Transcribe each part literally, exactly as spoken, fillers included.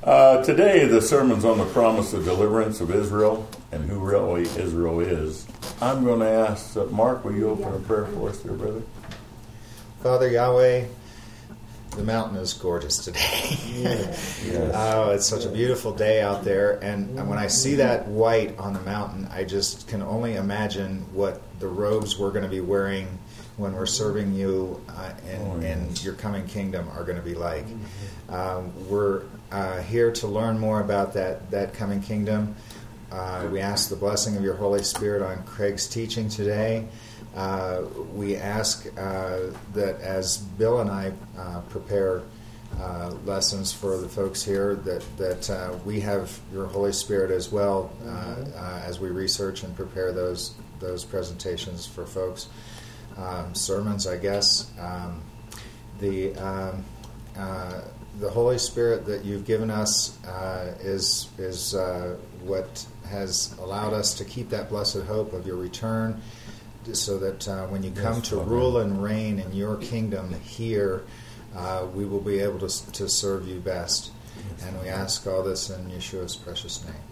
Uh, today, the sermon's on the promise of deliverance of Israel and who really Israel is. I'm going to ask, uh, Mark, will you open a prayer for us there, brother? Father Yahweh, the mountain is gorgeous today. Yes. Oh, it's such a beautiful day out there. And, and when I see that white on the mountain, I just can only imagine what the robes we're going to be wearing when we're serving you uh, in, oh, yes. in your coming kingdom are going to be like. Um, we're uh, here to learn more about that, that coming kingdom. Uh, we ask the blessing of your Holy Spirit on Craig's teaching today. Uh, we ask uh, that as Bill and I uh, prepare uh, lessons for the folks here, that that uh, we have your Holy Spirit as well uh, uh, as we research and prepare those those presentations for folks. Um, sermons, I guess. Um, the um, uh, the Holy Spirit that you've given us uh, is is uh, what has allowed us to keep that blessed hope of your return, so that uh, when you come yes, to Father. Rule and reign in your kingdom here, uh, we will be able to to serve you best. Yes, and we ask all this in Yeshua's precious name.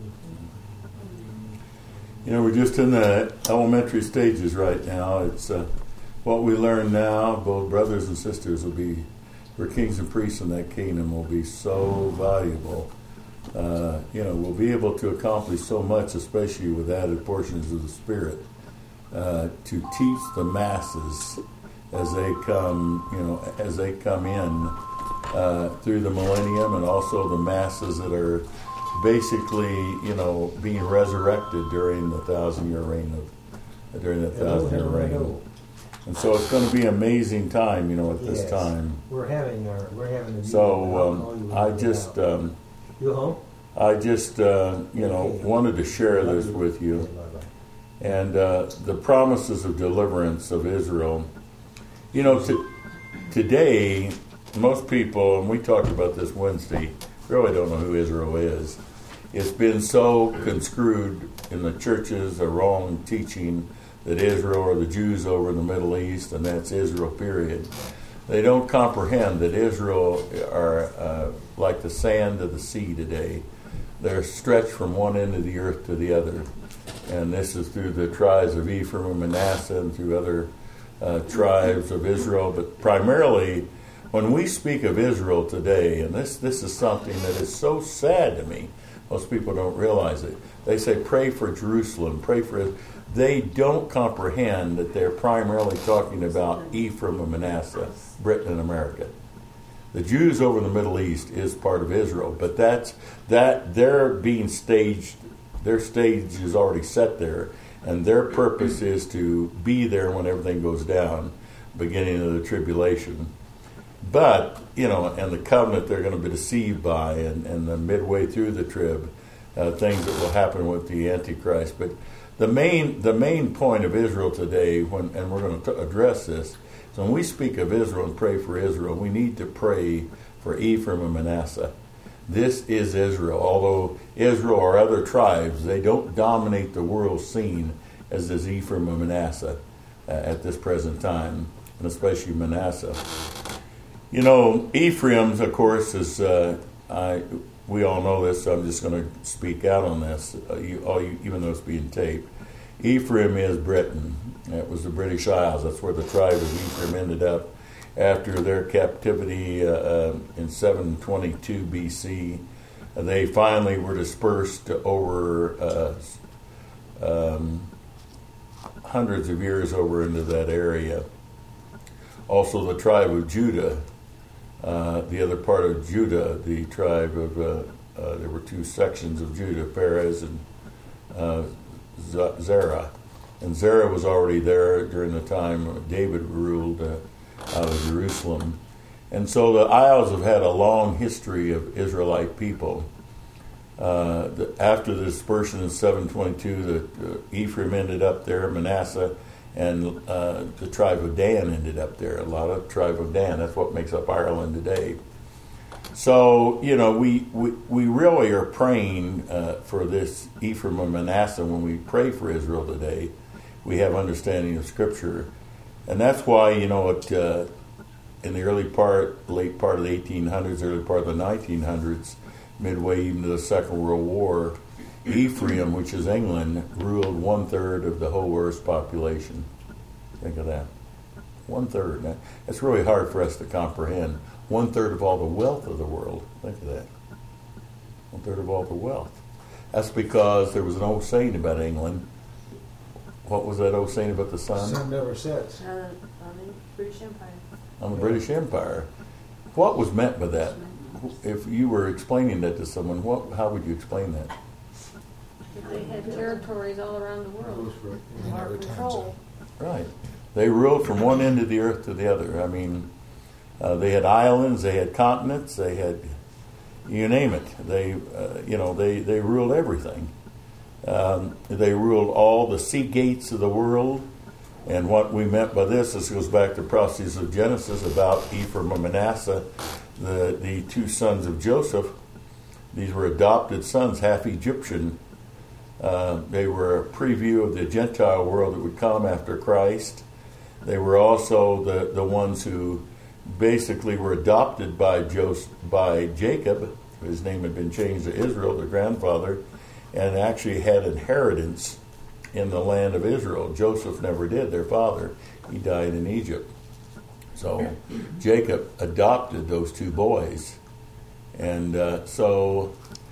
You know, we're just in the elementary stages right now. It's uh, what we learn now. Both brothers and sisters will be, we're kings and priests in that kingdom, will be so valuable. Uh, you know, we'll be able to accomplish so much, especially with added portions of the Spirit, uh, to teach the masses as they come, you know, as they come in uh, through the millennium, and also the masses that are basically, you know, being resurrected during the thousand-year reign of during the thousand-year reign. And so it's going to be an amazing time, you know, at this yes. time. We're having our we're having a so um, I just um, you home? I just uh, you know okay. wanted to share this with you, and uh, the promises of deliverance of Israel. You know, to, today most people, and we talked about this Wednesday, really don't know who Israel is. It's been so conscried in the churches, a wrong teaching that Israel are the Jews over in the Middle East, and that's Israel, period. They don't comprehend that Israel are uh, like the sand of the sea today. They're stretched from one end of the earth to the other. And this is through the tribes of Ephraim and Manasseh and through other uh, tribes of Israel. But primarily, when we speak of Israel today, and this, this is something that is so sad to me, most people don't realize it. They say, pray for Jerusalem, pray for... They don't comprehend that they're primarily talking about Ephraim and Manasseh, Britain and America. The Jews over in the Middle East is part of Israel, but that's that they're being staged, their stage is already set there, and their purpose is to be there when everything goes down, beginning of the tribulation. But, you know, and the covenant they're going to be deceived by, and, and the midway through the trib, uh, things that will happen with the Antichrist. But the main the main point of Israel today, when and we're going to t- address this, is when we speak of Israel and pray for Israel, we need to pray for Ephraim and Manasseh. This is Israel. Although Israel or other tribes, they don't dominate the world scene as does Ephraim and Manasseh uh, at this present time, and especially Manasseh. You know, Ephraim's, of course, is, uh, I, we all know this, so I'm just going to speak out on this, uh, you, all you, even though it's being taped. Ephraim is Britain. It was the British Isles. That's where the tribe of Ephraim ended up after their captivity uh, uh, in seven twenty-two B C. Uh, they finally were dispersed over uh, um, hundreds of years over into that area. Also, the tribe of Judah. Uh, the other part of Judah, the tribe of, uh, uh, there were two sections of Judah, Perez and uh, Zerah. And Zerah was already there during the time David ruled uh, out of Jerusalem. And so the Isles have had a long history of Israelite people. Uh, the, after the dispersion in seven twenty-two, the, uh, Ephraim ended up there, Manasseh, and uh, the tribe of Dan ended up there. A lot of tribe of Dan. That's what makes up Ireland today. So, you know, we, we, we really are praying uh, for this Ephraim and Manasseh. When we pray for Israel today, we have understanding of Scripture. And that's why, you know, it, uh, in the early part, late part of the eighteen hundreds, early part of the nineteen hundreds, midway even to the Second World War, Ephraim, which is England, ruled one-third of the whole Earth's population. Think of that. One-third. That, that's really hard for us to comprehend. One-third of all the wealth of the world. Think of that. One-third of all the wealth. That's because there was an old saying about England. What was that old saying about the sun? The sun never sets. Uh, on the British Empire. On the British Empire. What was meant by that? If you were explaining that to someone, what? How would you explain that? They had territories all around the world. Our control. Right. They ruled from one end of the earth to the other. I mean, uh, they had islands, they had continents, they had, you name it. They, uh, you know, they, they ruled everything. Um, they ruled all the sea gates of the world. And what we meant by this, this goes back to prophecies of Genesis about Ephraim and Manasseh, the, the two sons of Joseph. These were adopted sons, half Egyptian. Uh, they were a preview of the Gentile world that would come after Christ. They were also the, the ones who basically were adopted by Joseph, by Jacob. His name had been changed to Israel, their grandfather, and actually had inheritance in the land of Israel. Joseph never did, their father. He died in Egypt. So Jacob adopted those two boys. And uh, so,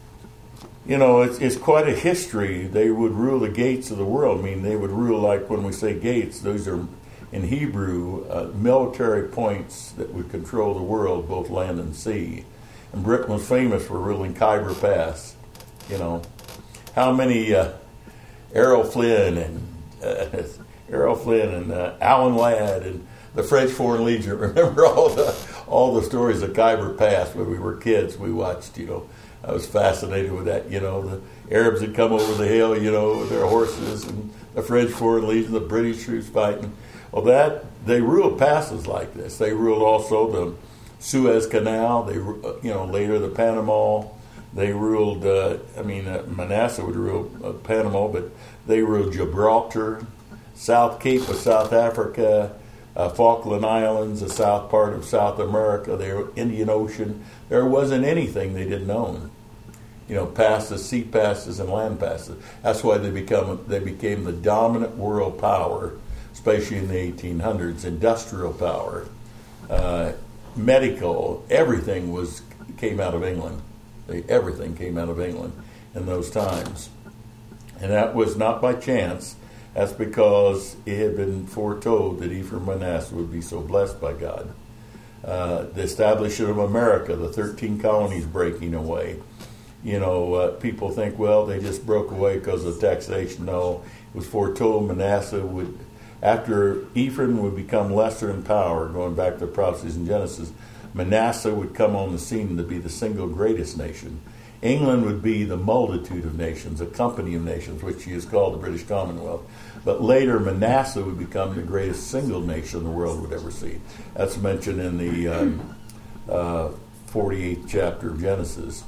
you know, it's, it's quite a history. They would rule the gates of the world. I mean, they would rule, like when we say gates, those are, in Hebrew, uh, military points that would control the world, both land and sea. And Britain was famous for ruling Khyber Pass. You know, how many uh, Errol Flynn and uh, Errol Flynn and uh, Alan Ladd and the French Foreign Legion. Remember all the all the stories of Khyber Pass when we were kids? We watched, you know. I was fascinated with that. You know, the Arabs had come over the hill, you know, with their horses, and the French Foreign Legion, the British troops fighting. Well, that they ruled passes like this. They ruled also the Suez Canal. They, you know, later the Panama. They ruled. Uh, I mean, uh, Manasseh would rule uh, Panama, but they ruled Gibraltar, South Cape of South Africa, uh, Falkland Islands, the south part of South America, the Indian Ocean. There wasn't anything they didn't own. You know, passes, sea passes, and land passes. That's why they become they became the dominant world power, especially in the eighteen hundreds. Industrial power, uh, medical, everything was came out of England. They, everything came out of England in those times, and that was not by chance. That's because it had been foretold that Ephraim and Manasseh would be so blessed by God. Uh, the establishment of America, the thirteen colonies breaking away. You know, uh, people think, well, they just broke away because of taxation. No, it was foretold Manasseh would, after Ephraim would become lesser in power, going back to prophecies in Genesis, Manasseh would come on the scene to be the single greatest nation. England would be the multitude of nations, a company of nations, which is called the British Commonwealth. But later, Manasseh would become the greatest single nation the world would ever see. That's mentioned in the um, uh, forty-eighth chapter of Genesis.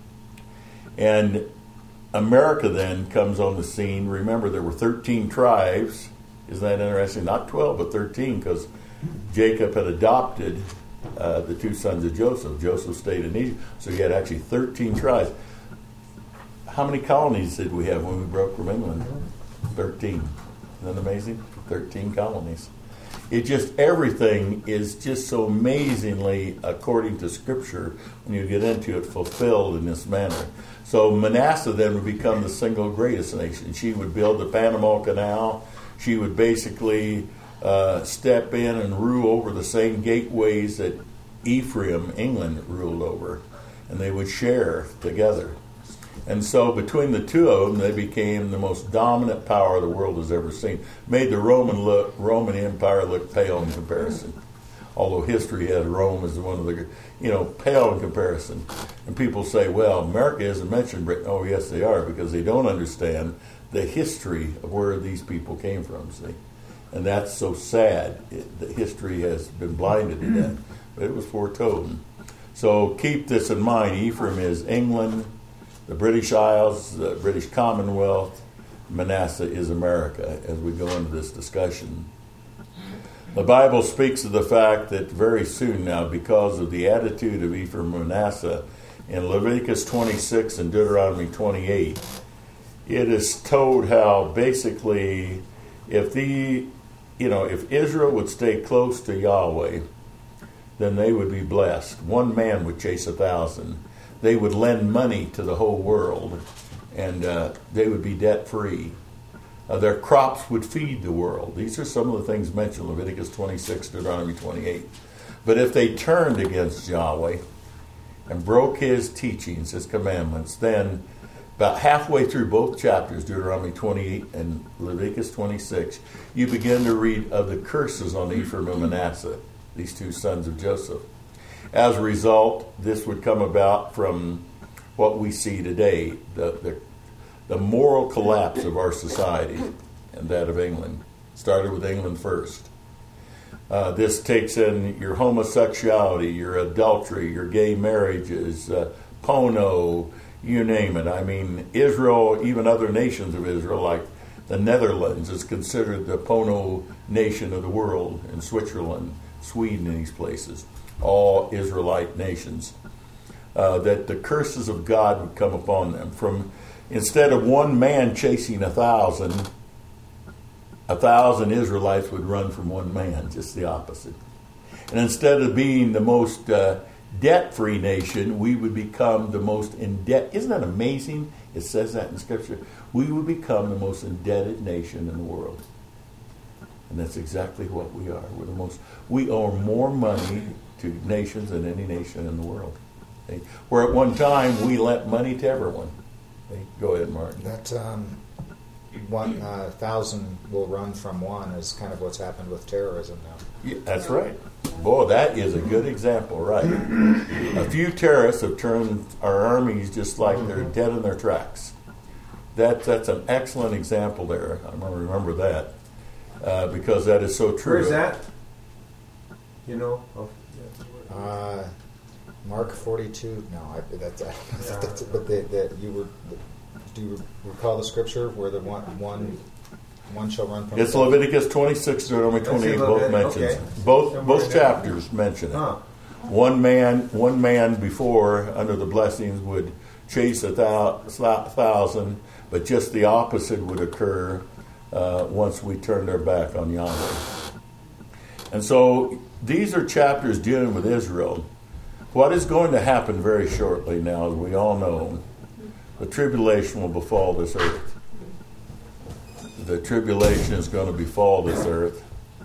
And America then comes on the scene. Remember, there were thirteen tribes. Isn't that interesting? Not twelve, but thirteen, because Jacob had adopted uh, the two sons of Joseph. Joseph stayed in Egypt. So you had actually thirteen tribes. How many colonies did we have when we broke from England? thirteen. Isn't that amazing? thirteen colonies. It just, everything is just so amazingly, according to Scripture, when you get into it, fulfilled in this manner. So Manasseh then would become the single greatest nation. She would build the Panama Canal. She would basically uh, step in and rule over the same gateways that Ephraim, England, ruled over. And they would share together. And so between the two of them, they became the most dominant power the world has ever seen. Made the Roman look, Roman Empire look pale in comparison. Although history has Rome as one of the, you know, pale in comparison. And people say, well, America isn't mentioned Britain. Oh, yes, they are, because they don't understand the history of where these people came from, see. And that's so sad. It, the history has been blinded to that. But it was foretold. So keep this in mind. Ephraim is England, the British Isles, the British Commonwealth. Manasseh is America as we go into this discussion. The Bible speaks of the fact that very soon now, because of the attitude of Ephraim and Manasseh, in Leviticus twenty-six and Deuteronomy twenty-eight, it is told how basically if the, you know, if Israel would stay close to Yahweh, then they would be blessed. One man would chase a thousand. They would lend money to the whole world, and uh, they would be debt-free. Uh, their crops would feed the world. These are some of the things mentioned in Leviticus twenty-six, Deuteronomy twenty-eight. But if they turned against Yahweh and broke his teachings, his commandments, then about halfway through both chapters, Deuteronomy twenty-eight and Leviticus twenty-six, you begin to read of the curses on Ephraim and Manasseh, these two sons of Joseph. As a result, this would come about from what we see today, the, the The moral collapse of our society and that of England. Started with England first. Uh, this takes in your homosexuality, your adultery, your gay marriages, uh, porno, you name it. I mean, Israel, even other nations of Israel, like the Netherlands, is considered the porno nation of the world, in Switzerland, Sweden, and these places. All Israelite nations. Uh, that the curses of God would come upon them. From Instead of one man chasing a thousand, a thousand Israelites would run from one man, just the opposite. And instead of being the most uh, debt-free nation, we would become the most in debt. Isn't that amazing? It says that in Scripture. We would become the most indebted nation in the world. And that's exactly what we are. We're the most. We owe more money to nations than any nation in the world. Okay? Where at one time we lent money to everyone. Okay? Go ahead, Mark. That um, one uh, thousand will run from one is kind of what's happened with terrorism now. Yeah, that's right. Boy, that is a good example, right? A few terrorists have turned our armies just like they're dead in their tracks. That, that's an excellent example there. I'm going to remember that uh, because that is so true. Where's that? You know? Oh, Uh, Mark forty-two. No, I, that's, that's, that's but the, the, you were. Do you recall the scripture where the one one one shall run from? It's the Leviticus twenty-six, Deuteronomy twenty-eight. Both mentions okay. both both chapters mention it. Huh. One man, one man before under the blessings would chase a thou, thousand, but just the opposite would occur uh, once we turned our back on Yahweh. And so these are chapters dealing with Israel. What is going to happen very shortly now, as we all know, the tribulation will befall this earth. The tribulation is going to befall this earth.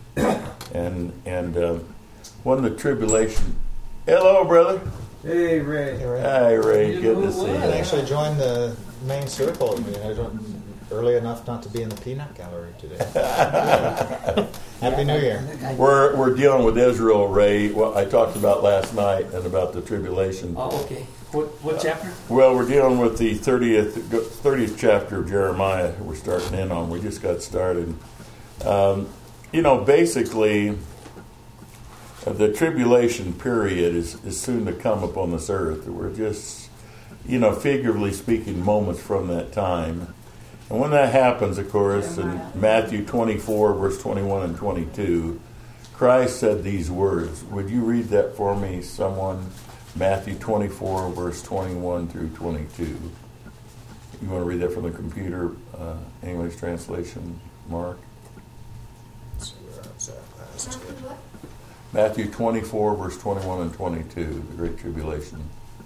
And and uh, when the tribulation... Hello, brother. Hey, Ray. Hey, Ray. Hi, Ray. Good to see you. I actually joined the main circle. I mean, I don't, early enough not to be in the peanut gallery today. Happy New Year. We're we're dealing with Israel, Ray. What I talked about last night and about the tribulation. Oh, okay. What what chapter? Well, we're dealing with the thirtieth thirtieth chapter of Jeremiah. We're starting in on. We just got started. Um, you know, basically, uh, the tribulation period is, is soon to come upon this earth. We're just, you know, figuratively speaking, moments from that time. And when that happens, of course, in Matthew twenty-four, verse twenty-one and twenty-two, Christ said these words. Would you read that for me, someone? Matthew twenty-four, verse twenty-one through twenty-two. You want to read that from the computer uh, English translation, Mark? Let's see where I was at last year. Matthew twenty-four, verse twenty-one and twenty-two, the Great Tribulation.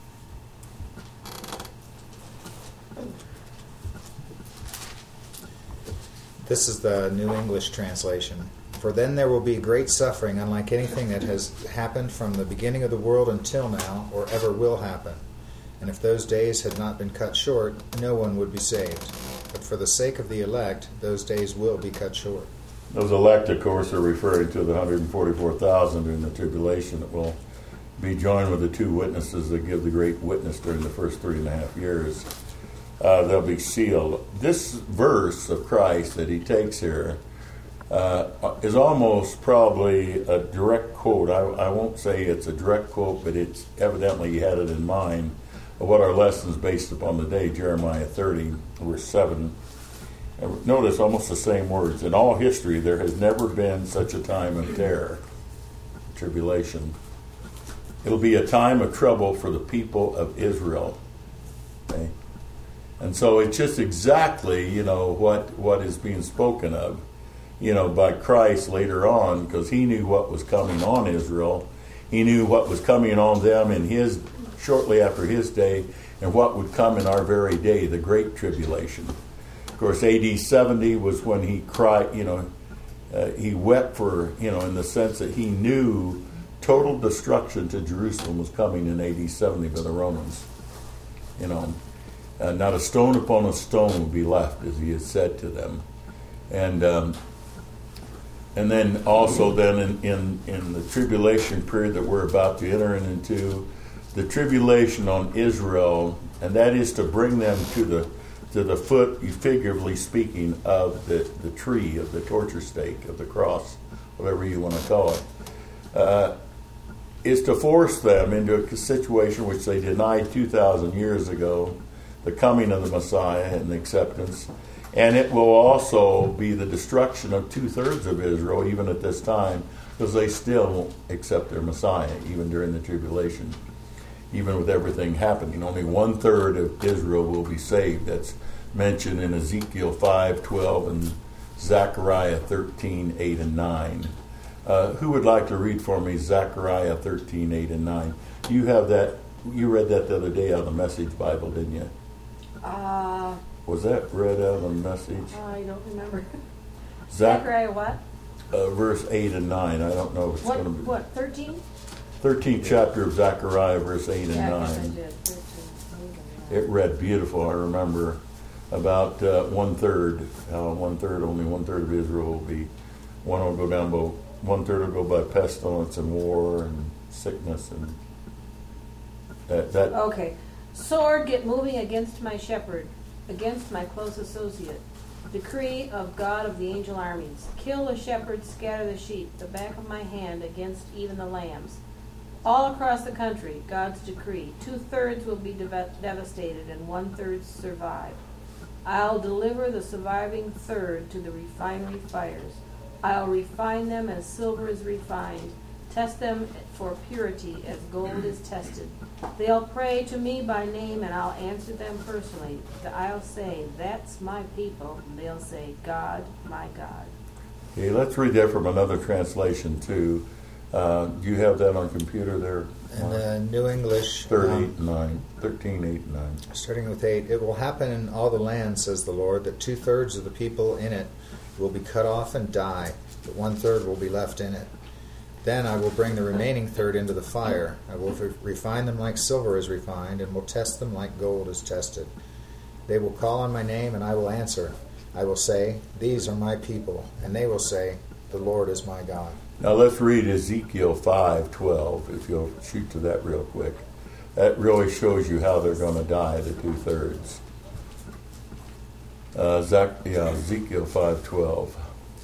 This is the New English translation. For then there will be great suffering, unlike anything that has happened from the beginning of the world until now, or ever will happen. And if those days had not been cut short, no one would be saved. But for the sake of the elect, those days will be cut short. Those elect, of course, are referring to the one hundred forty-four thousand during the tribulation that will be joined with the two witnesses that give the great witness during the first three and a half years. Uh, they'll be sealed. This verse of Christ that he takes here uh, is almost probably a direct quote. I, I won't say it's a direct quote, but it's evidently he had it in mind of what our lesson is based upon today, Jeremiah thirty, verse seven. Notice almost the same words. In all history, there has never been such a time of terror, tribulation. It'll be a time of trouble for the people of Israel. Okay? And so it's just exactly, you know, what, what is being spoken of, you know, by Christ later on, because he knew what was coming on Israel. He knew what was coming on them in his shortly after his day, and what would come in our very day, the Great Tribulation. Of course, A D seventy was when he cried, you know, uh, he wept for, you know, in the sense that he knew total destruction to Jerusalem was coming in A D seventy by the Romans. You know, uh, not a stone upon a stone would be left, as he had said to them. And um, and then also then in, in, in the tribulation period that we're about to enter into, the tribulation on Israel, and that is to bring them to the to the foot, figuratively speaking, of the, the tree, of the torture stake, of the cross, whatever you want to call it, uh, is to force them into a situation which they denied two thousand years ago, the coming of the Messiah and the acceptance. And it will also be the destruction of two-thirds of Israel, even at this time, because they still won't accept their Messiah, even during the tribulation. Even with everything happening, only one-third of Israel will be saved. That's mentioned in Ezekiel five twelve and Zechariah thirteen eight and nine. Uh, who would like to read for me Zechariah thirteen eight and nine? You have that. You read that the other day out of the Message Bible, didn't you? Uh, Was that read out of the Message? I don't remember. Zach, Zechariah what? uh, verse eight and nine. I don't know if it's What, going to be. what, thirteen? thirteenth chapter of Zechariah, verse eight and Yeah, I guess I nine. did. thirteen. It read beautiful. I remember about uh, one third, uh, one third, only one third of Israel will be. One will go down, by one third will go by pestilence and war and sickness and that. that Okay. Sword, get moving against my shepherd, against my close associate. Decree of God of the angel armies. Kill the shepherd, scatter the sheep, the back of my hand against even the lambs. All across the country, God's decree. Two-thirds will be dev- devastated and one-third survive. I'll deliver the surviving third to the refinery fires. I'll refine them as silver is refined, test them for purity as gold is tested. They'll pray to me by name and I'll answer them personally. I'll say, that's my people. And they'll say, God, my God. Okay, let's read that from another translation too. Uh, do you have that on computer there? In the New English, thirty, um, nine, thirteen, eight, nine. starting with eight, it will happen in all the land, says the Lord, that two-thirds of the people in it will be cut off and die, but one-third will be left in it. Then I will bring the remaining third into the fire. I will re- refine them like silver is refined, and will test them like gold is tested. They will call on my name, and I will answer. I will say, these are my people, and they will say, the Lord is my God. Now let's read Ezekiel five twelve, if you'll shoot to that real quick. That really shows you how they're going to die, the two-thirds. Uh, Zach, yeah, Ezekiel five twelve.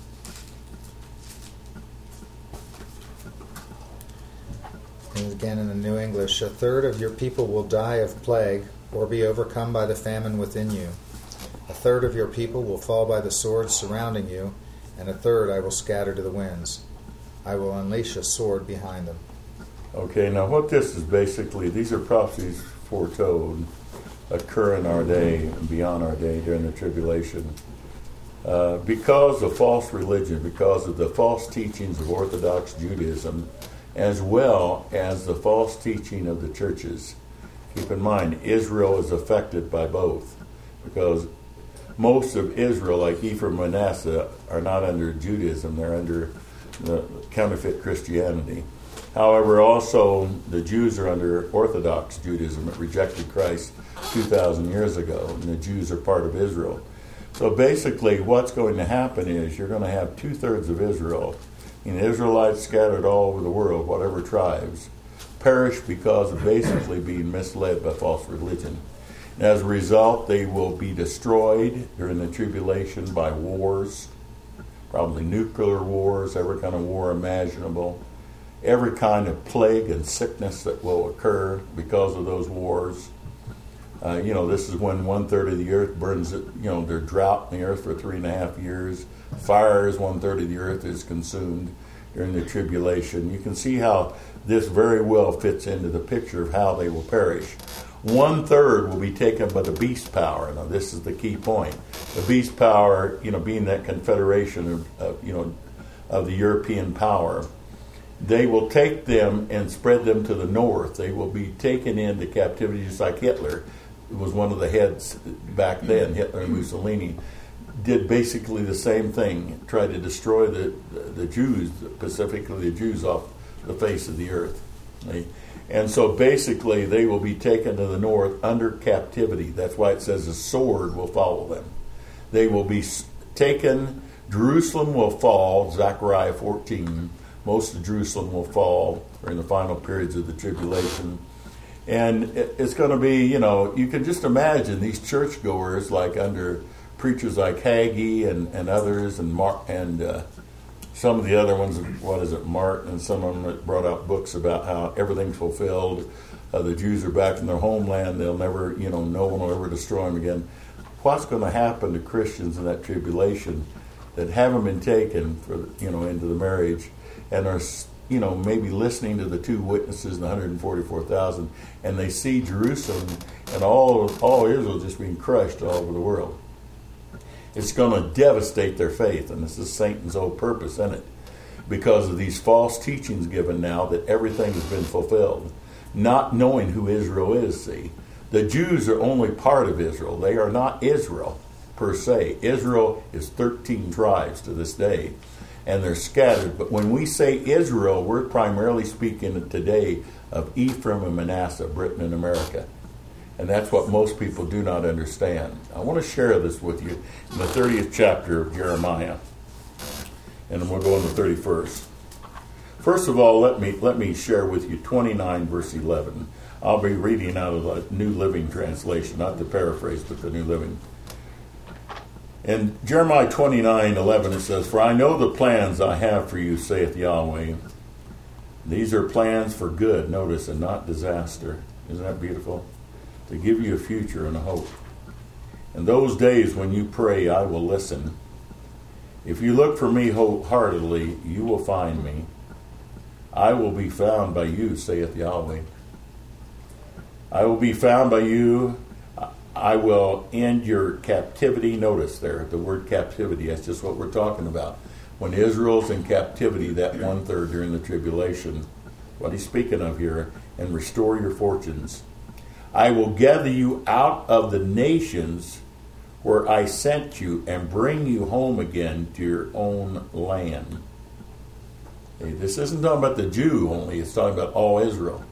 And again in the New English, a third of your people will die of plague or be overcome by the famine within you. A third of your people will fall by the sword surrounding you, and a third I will scatter to the winds. I will unleash a sword behind them. Okay, now what this is basically, these are prophecies foretold occur in our day and beyond our day during the tribulation. Uh, because of false religion, because of the false teachings of Orthodox Judaism, as well as the false teaching of the churches. Keep in mind, Israel is affected by both, because most of Israel, like Ephraim and Manasseh, are not under Judaism, they're under the counterfeit Christianity. However, also the Jews are under Orthodox Judaism that rejected Christ two thousand years ago, and the Jews are part of Israel. So basically what's going to happen is you're going to have two-thirds of Israel, and Israelites scattered all over the world, whatever tribes, perish because of basically being misled by false religion. And as a result, they will be destroyed during the tribulation by wars, probably nuclear wars, every kind of war imaginable, every kind of plague and sickness that will occur because of those wars. Uh, you know, this is when one third of the earth burns, you know, there's drought in the earth for three and a half years. Fires, one third of the earth is consumed during the tribulation. You can see how this very well fits into the picture of how they will perish. One third will be taken by the beast power. Now, this is the key point. The beast power, you know, being that confederation of, of you know, of the European power, they will take them and spread them to the north. They will be taken into captivity, just like Hitler was one of the heads back then. Hitler and Mussolini did basically the same thing, tried to destroy the, the Jews, specifically the Jews, off the face of the earth. They, and so basically they will be taken to the north under captivity. That's why it says a sword will follow them. They will be taken, Jerusalem will fall, Zechariah fourteen, most of Jerusalem will fall during the final periods of the tribulation. And it's going to be, you know, you can just imagine these churchgoers, like under preachers like Hagee and, and others, and Mark, and uh, some of the other ones, what is it, Martin, and some of them that brought out books about how everything's fulfilled. Uh, the Jews are back in their homeland. They'll never, you know, no one will ever destroy them again. What's going to happen to Christians in that tribulation that haven't been taken for, you know, into the marriage and are, you know, maybe listening to the two witnesses and one hundred forty-four thousand, and they see Jerusalem and all all Israel just being crushed all over the world? It's going to devastate their faith, and this is Satan's whole purpose in it, because of these false teachings given now that everything has been fulfilled, not knowing who Israel is. See, the Jews are only part of Israel. They are not Israel per se. Israel is thirteen tribes to this day, and they're scattered. But when we say Israel, we're primarily speaking today of Ephraim and Manasseh, Britain and America. And that's what most people do not understand. I want to share this with you in the thirtieth chapter of Jeremiah. And then we'll go on the thirty-first. First of all, let me let me share with you twenty-nine, verse eleven. I'll be reading out of the New Living Translation, not the paraphrase, but the New Living. In Jeremiah twenty-nine, eleven, it says, "For I know the plans I have for you, saith Yahweh. These are plans for good," notice, "and not disaster." Isn't that beautiful? To give you a future and a hope. "In those days when you pray, I will listen. If you look for me wholeheartedly, you will find me. I will be found by you, saith Yahweh. I will be found by you. I will end your captivity." Notice there, the word captivity, that's just what we're talking about. When Israel's in captivity, that one-third during the tribulation, what he's speaking of here, "and restore your fortunes. I will gather you out of the nations where I sent you and bring you home again to your own land." Hey, this isn't talking about the Jew only, it's talking about all Israel.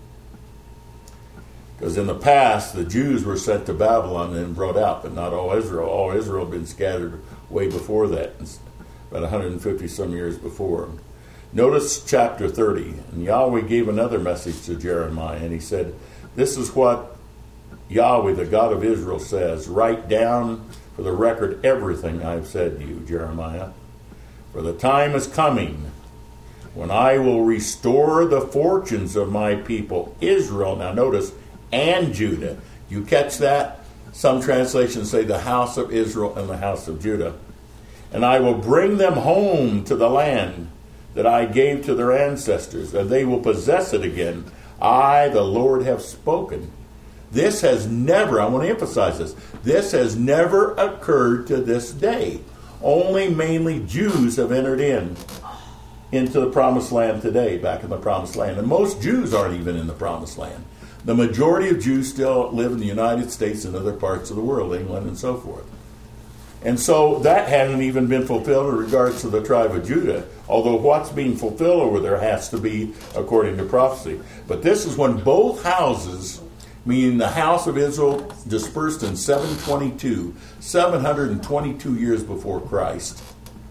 Because in the past, the Jews were sent to Babylon and brought out, but not all Israel. All Israel had been scattered way before that, about one hundred fifty some years before. Notice chapter thirty. And Yahweh gave another message to Jeremiah, and he said, "This is what Yahweh, the God of Israel, says. Write down for the record everything I have said to you, Jeremiah. For the time is coming when I will restore the fortunes of my people, Israel." Now notice, "and Judah." You catch that? Some translations say the house of Israel and the house of Judah. "And I will bring them home to the land that I gave to their ancestors, and they will possess it again. I, the Lord, have spoken." This has never, I want to emphasize this, this has never occurred to this day. Only mainly Jews have entered in into the promised land today, back in the promised land. And most Jews aren't even in the promised land. The majority of Jews still live in the United States and other parts of the world, England and so forth. And so that hasn't even been fulfilled in regards to the tribe of Judah, although what's being fulfilled over there has to be according to prophecy. But this is when both houses, meaning the house of Israel, dispersed in seven twenty-two, seven hundred twenty-two years before Christ.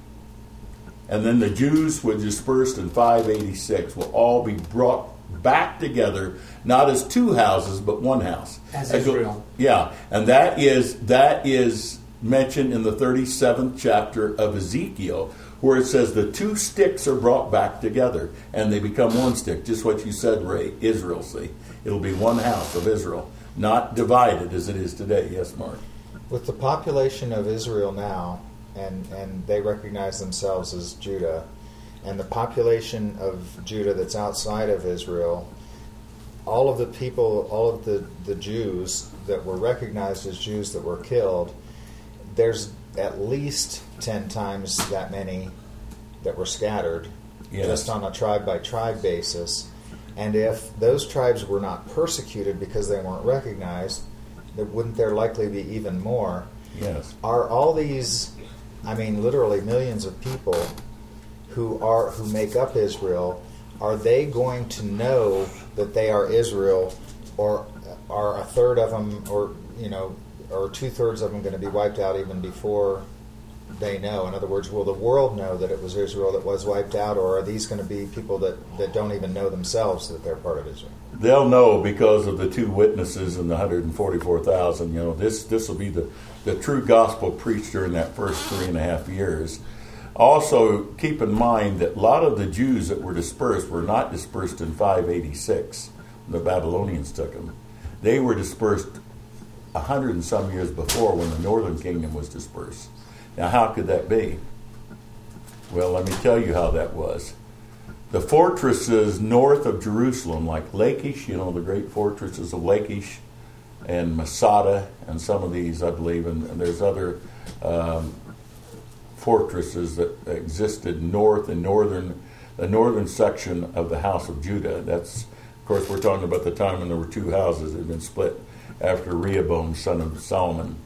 And then the Jews were dispersed in five eighty-six, will all be brought back together, not as two houses, but one house. As Israel. Yeah, and that is that is mentioned in the thirty-seventh chapter of Ezekiel, where it says the two sticks are brought back together, and they become one stick, just what you said, Ray, Israel, see. It'll be one house of Israel. not divided as it is today. Yes, Mark? With the population of Israel now, and, and they recognize themselves as Judah, and the population of Judah that's outside of Israel, all of the people, all of the, the Jews that were recognized as Jews that were killed, there's at least ten times that many that were scattered, Yes. just on a tribe-by-tribe basis. And if those tribes were not persecuted because they weren't recognized, then wouldn't there likely be even more? Yes. Are all these, I mean, literally millions of people who are who make up Israel, are they going to know that they are Israel, or are a third of them, or you know, or two thirds of them going to be wiped out even before they know? In other words, will the world know that it was Israel that was wiped out, or are these going to be people that, that don't even know themselves that they're part of Israel? They'll know because of the two witnesses and the one hundred forty-four thousand. You know, this this will be the, the true gospel preached during that first three and a half years. Also, keep in mind that a lot of the Jews that were dispersed were not dispersed in five eighty-six. The Babylonians took them. They were dispersed a hundred and some years before, when the northern kingdom was dispersed. Now, how could that be? Well, let me tell you how that was. The fortresses north of Jerusalem, like Lachish, you know, the great fortresses of Lachish and Masada, and some of these, I believe, and, and there's other um, fortresses that existed north and northern, the northern section of the house of Judah. That's, of course, we're talking about the time when there were two houses that had been split after Rehoboam, son of Solomon.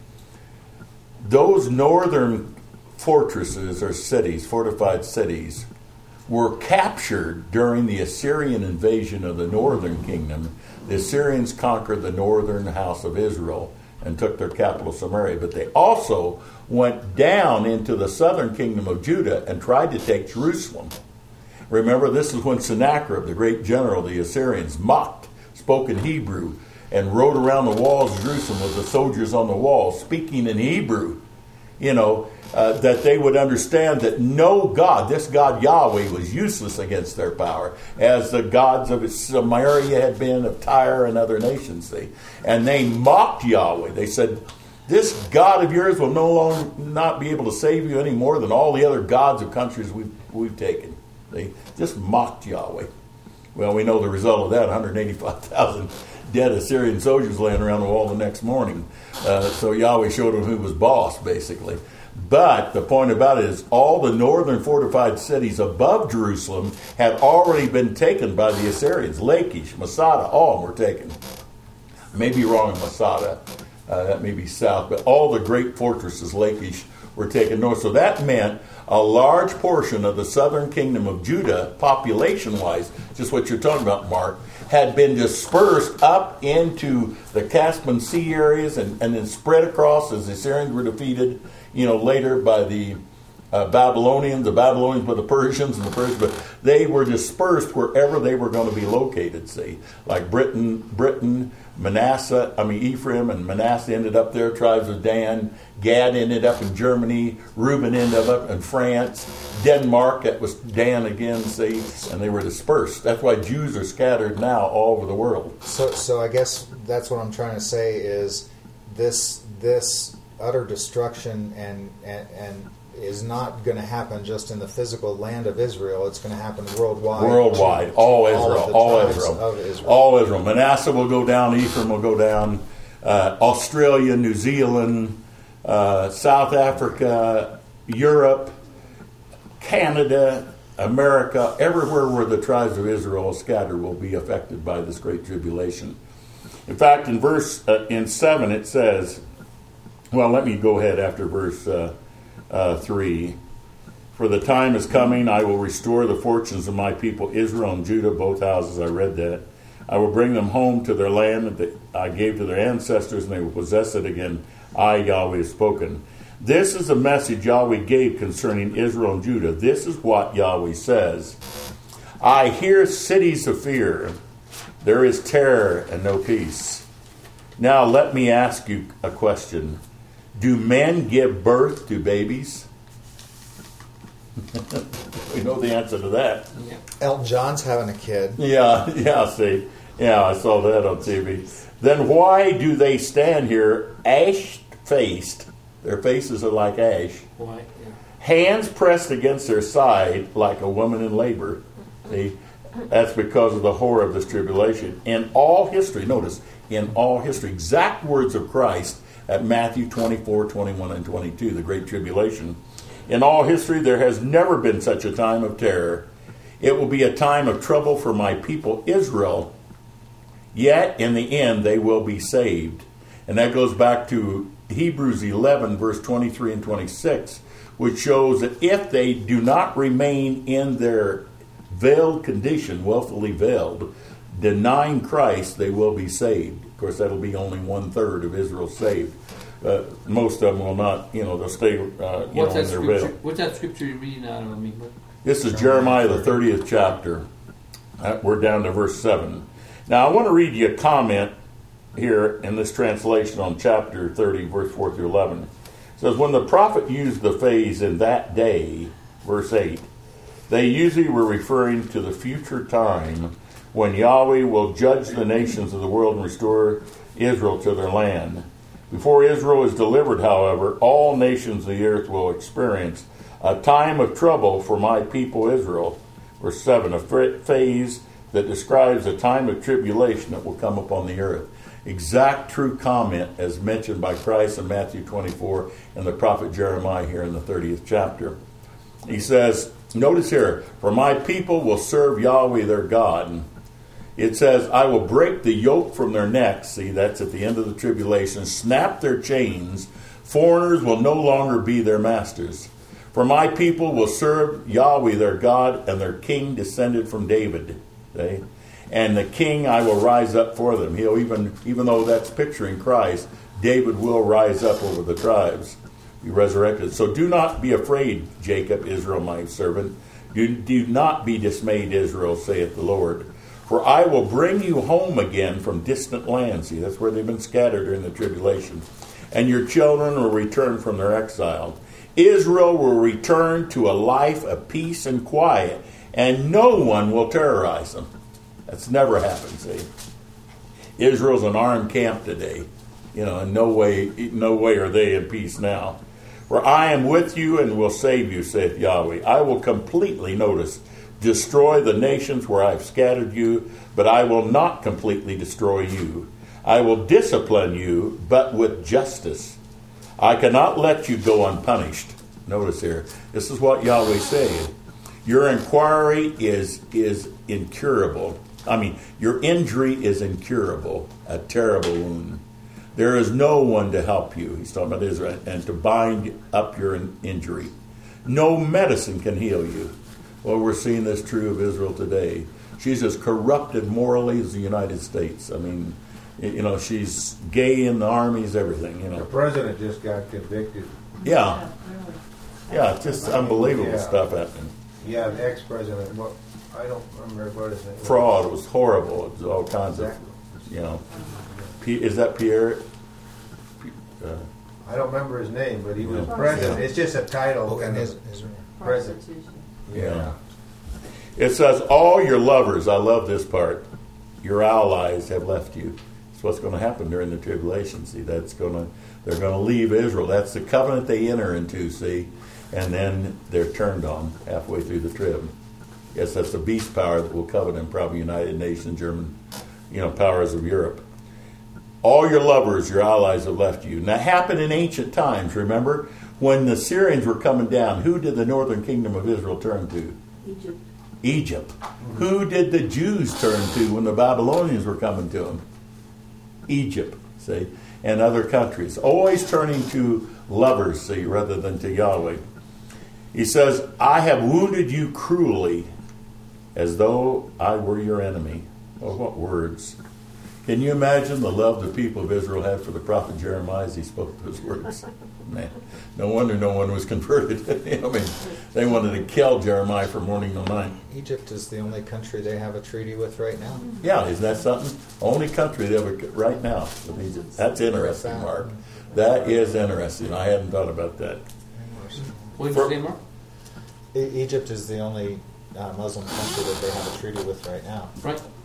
Those northern fortresses or cities, fortified cities, were captured during the Assyrian invasion of the northern kingdom. The Assyrians conquered the northern house of Israel and took their capital Samaria, but they also went down into the southern kingdom of Judah and tried to take Jerusalem. Remember, this is when Sennacherib, the great general of the Assyrians, mocked, spoke in Hebrew, and rode around the walls of Jerusalem with the soldiers on the walls, speaking in Hebrew, you know, uh, that they would understand that no God, this God Yahweh, was useless against their power, as the gods of Samaria had been, of Tyre and other nations. See? And they mocked Yahweh. They said, this God of yours will no longer not be able to save you any more than all the other gods of countries we've, we've taken. They just mocked Yahweh. Well, we know the result of that, one hundred eighty-five thousand dead Assyrian soldiers laying around the wall the next morning. Uh, so Yahweh showed them who was boss, basically. But the point about it is all the northern fortified cities above Jerusalem had already been taken by the Assyrians. Lachish, Masada, all of them were taken. Maybe wrong in Masada. Uh, that may be south. But all the great fortresses, Lachish, were taken north. So that meant a large portion of the southern kingdom of Judah, population-wise, just what you're talking about, Mark, had been dispersed up into the Caspian Sea areas and, and then spread across as the Assyrians were defeated, you know, later by the uh, Babylonians, the Babylonians by the Persians, and the Persians, but they were dispersed wherever they were going to be located, see. Like Britain, Britain, Manasseh, I mean Ephraim and Manasseh ended up there, tribes of Dan. Gad ended up in Germany. Reuben ended up in France. Denmark, that was Dan again, see, and they were dispersed. That's why Jews are scattered now all over the world. So, so I guess that's what I'm trying to say is this this utter destruction and and, and is not going to happen just in the physical land of Israel. It's going to happen worldwide. Worldwide, to, all to Israel, all, all of the tribes Israel, of Israel, all Israel. Manasseh will go down. Ephraim will go down. Uh, Australia, New Zealand, uh, South Africa, Europe, Canada, America, everywhere where the tribes of Israel are scattered will be affected by this great tribulation. In fact, in verse uh, in seven it says, well, let me go ahead after verse uh, uh, three. For the time is coming, I will restore the fortunes of my people Israel and Judah, both houses. I read that. I will bring them home to their land that I gave to their ancestors, and they will possess it again. I, Yahweh, have spoken. This is the message Yahweh gave concerning Israel and Judah. This is what Yahweh says. I hear cities of fear. There is terror and no peace. Now let me ask you a question. Do men give birth to babies? We know the answer to that. Elton John's having a kid. Yeah, yeah, see. Yeah, I saw that on T V. Then why do they stand here ash-faced? Their faces are like ash. Why? Yeah. Hands pressed against their side like a woman in labor. See, that's because of the horror of this tribulation. In all history, notice, in all history, exact words of Christ at Matthew twenty-four, twenty-one, and twenty-two, the Great Tribulation. In all history, there has never been such a time of terror. It will be a time of trouble for my people Israel. Yet, in the end, they will be saved. And that goes back to Hebrews eleven, verse twenty-three and twenty-six, which shows that if they do not remain in their veiled condition, willfully veiled, denying Christ, they will be saved. Of course, that'll be only one-third of Israel saved. Uh, most of them will not, you know, they'll stay uh, you What's know, that in their scripture? veil. What's that scripture you're reading out of? I mean, what? This is Jeremiah, the thirtieth chapter. Uh, we're down to verse seven. Now, I want to read you a comment here in this translation on chapter thirty, verse four through eleven. It says, when the prophet used the phrase in that day, verse eight, they usually were referring to the future time when Yahweh will judge the nations of the world and restore Israel to their land. Before Israel is delivered, however, all nations of the earth will experience a time of trouble for my people Israel. Verse seven, a phase that describes a time of tribulation that will come upon the earth. Exact true comment as mentioned by Christ in Matthew twenty-four and the prophet Jeremiah here in the thirtieth chapter. He says, notice here, for my people will serve Yahweh their God. It says, I will break the yoke from their necks. See, that's at the end of the tribulation. Snap their chains. Foreigners will no longer be their masters. For my people will serve Yahweh their God, and their king descended from David. See? And the king I will rise up for them. He'll even, even though that's picturing Christ, David will rise up over the tribes, be resurrected. So do not be afraid, Jacob, Israel, my servant. Do, do not be dismayed, Israel, saith the Lord. For I will bring you home again from distant lands. See, that's where they've been scattered during the tribulation. And your children will return from their exile. Israel will return to a life of peace and quiet, and no one will terrorize them. That's never happened, see. Israel's an armed camp today. You know, in no way, no way are they in peace now. For I am with you and will save you, saith Yahweh. I will completely, notice, destroy the nations where I have scattered you, but I will not completely destroy you. I will discipline you, but with justice. I cannot let you go unpunished. Notice here, this is what Yahweh said. Your inquiry is is incurable. I mean, your injury is incurable, a terrible wound. There is no one to help you, he's talking about Israel, and to bind up your injury. No medicine can heal you. Well, we're seeing this true of Israel today. She's as corrupted morally as the United States. I mean, you know, she's gay in the armies, everything, you know. The president just got convicted. Yeah. Yeah, it's just unbelievable Yeah. stuff happening. Yeah, the ex-president. What? I don't remember what his name was. Fraud was horrible. It was all kinds of, you know. P- is that Pierre? Uh, I don't remember his name, but he was Yeah. president. Yeah. It's just a title. Oh, and kind of his, Israel. president. Prostitution. Yeah. It says, all your lovers, I love this part, your allies have left you. That's what's going to happen during the tribulation. See, that's going to, they're going to leave Israel. That's the covenant they enter into, see, and then they're turned on halfway through the trib. Yes, that's the beast power that will cover them, probably United Nations, German, you know, powers of Europe. All your lovers, your allies have left you. And that happened in ancient times, remember? When the Syrians were coming down, who did the northern kingdom of Israel turn to? Egypt. Egypt. Who did the Jews turn to when the Babylonians were coming to them? Egypt, see, and other countries. Always turning to lovers, see, rather than to Yahweh. He says, I have wounded you cruelly, as though I were your enemy. Oh, what words. Can you imagine the love the people of Israel had for the prophet Jeremiah as he spoke those words? Man, no wonder no one was converted. I mean, they wanted to kill Jeremiah from morning till night. Egypt is the only country they have a treaty with right now. Yeah, isn't that something? Only country they ever right now with Egypt. That's interesting, Mark. That is interesting. I hadn't thought about that. What did For- you say, Mark? E- Egypt is the only uh, Muslim country that they have a treaty with right now. Right.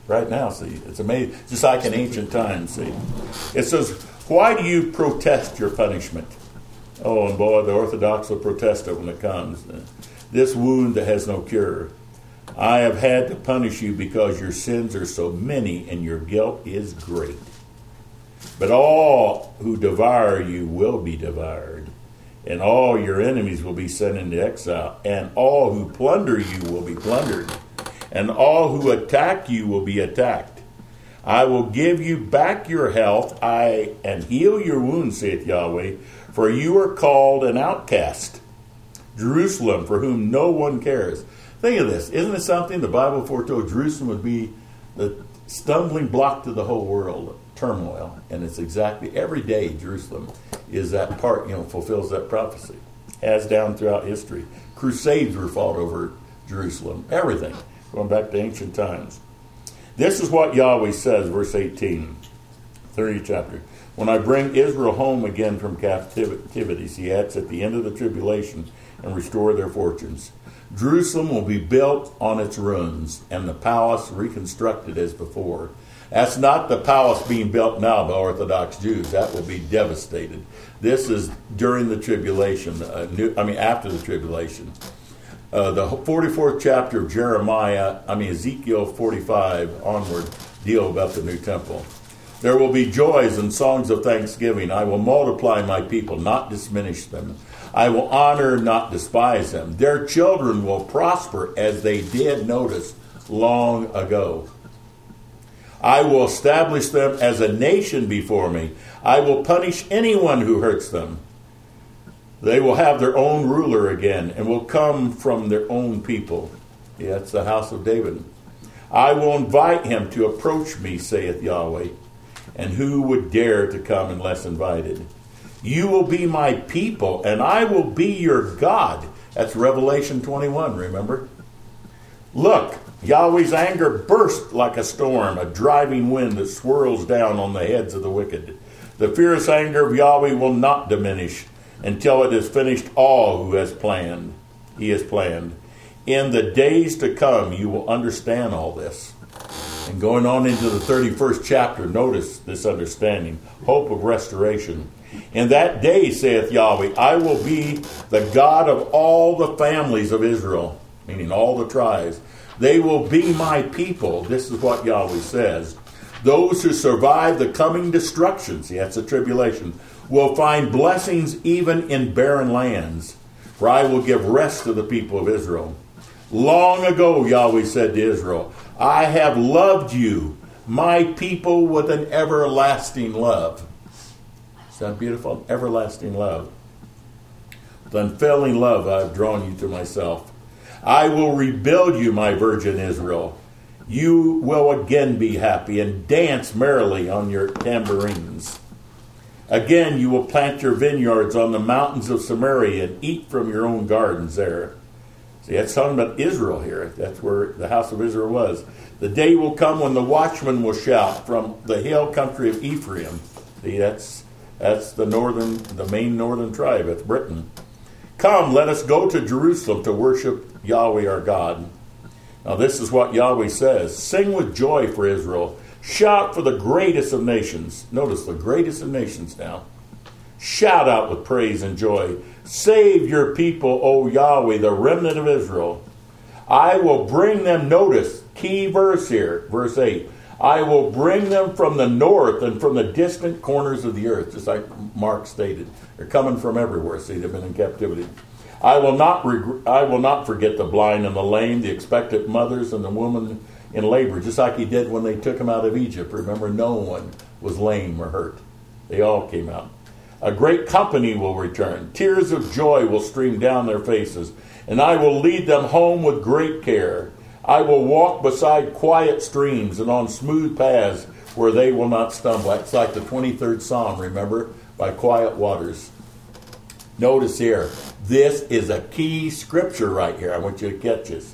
right now, see. It's amazing. Just like in ancient times, see. It says, why do you protest your punishment? Oh, and boy, the Orthodox will protest it when it comes. This wound that has no cure. I have had to punish you because your sins are so many and your guilt is great. But all who devour you will be devoured, and all your enemies will be sent into exile, and all who plunder you will be plundered, and all who attack you will be attacked. I will give you back your health, I and heal your wounds, saith Yahweh, for you are called an outcast, Jerusalem, for whom no one cares. Think of this. Isn't it something? The Bible foretold Jerusalem would be the stumbling block to the whole world, turmoil. And it's exactly every day Jerusalem is that part, you know, fulfills that prophecy. Has down throughout history. Crusades were fought over Jerusalem. Everything. Going back to ancient times. This is what Yahweh says, verse eighteen, thirtieth chapter. When I bring Israel home again from captivity, he adds, at the end of the tribulation, and restore their fortunes. Jerusalem will be built on its ruins, and the palace reconstructed as before. That's not the palace being built now by Orthodox Jews. That will be devastated. This is during the tribulation, uh, new, I mean after the tribulation. Uh, the forty-fourth chapter of Jeremiah, I mean Ezekiel forty-five onward, deal about the new temple. There will be joys and songs of thanksgiving. I will multiply my people, not diminish them. I will honor, not despise them. Their children will prosper as they did, notice, long ago. I will establish them as a nation before me. I will punish anyone who hurts them. They will have their own ruler again and will come from their own people. Yeah, it's the house of David. I will invite him to approach me, saith Yahweh. And who would dare to come unless invited? You will be my people, and I will be your God. That's Revelation twenty-one, remember? Look, Yahweh's anger burst like a storm, a driving wind that swirls down on the heads of the wicked. The fierce anger of Yahweh will not diminish until it has finished all who has planned. He has planned. In the days to come, you will understand all this. And going on into the thirty-first chapter, notice this understanding. Hope of restoration. In that day, saith Yahweh, I will be the God of all the families of Israel, meaning all the tribes. They will be my people. This is what Yahweh says. Those who survive the coming destruction, see, that's the tribulation, will find blessings even in barren lands. For I will give rest to the people of Israel. Long ago, Yahweh said to Israel, I have loved you, my people, with an everlasting love. Isn't that beautiful? Everlasting love. With unfailing love I have drawn you to myself. I will rebuild you, my virgin Israel. You will again be happy and dance merrily on your tambourines. Again you will plant your vineyards on the mountains of Samaria and eat from your own gardens there. See, that's talking about Israel here. That's where the house of Israel was. The day will come when the watchman will shout from the hill country of Ephraim. See, that's that's the northern, the main northern tribe. It's Britain. Come, let us go to Jerusalem to worship Yahweh our God. Now this is what Yahweh says. Sing with joy for Israel. Shout for the greatest of nations. Notice the greatest of nations now. Shout out with praise and joy. Save your people, O Yahweh, the remnant of Israel. I will bring them, notice, key verse here, verse eight. I will bring them from the north and from the distant corners of the earth, just like Mark stated. They're coming from everywhere. See, they've been in captivity. I will not reg- I will not forget the blind and the lame, the expectant mothers and the woman in labor, just like he did when they took them out of Egypt. Remember, no one was lame or hurt. They all came out. A great company will return. Tears of joy will stream down their faces, and I will lead them home with great care. I will walk beside quiet streams and on smooth paths where they will not stumble. It's like the twenty-third Psalm, remember, by quiet waters. Notice here, this is a key scripture right here. I want you to catch this.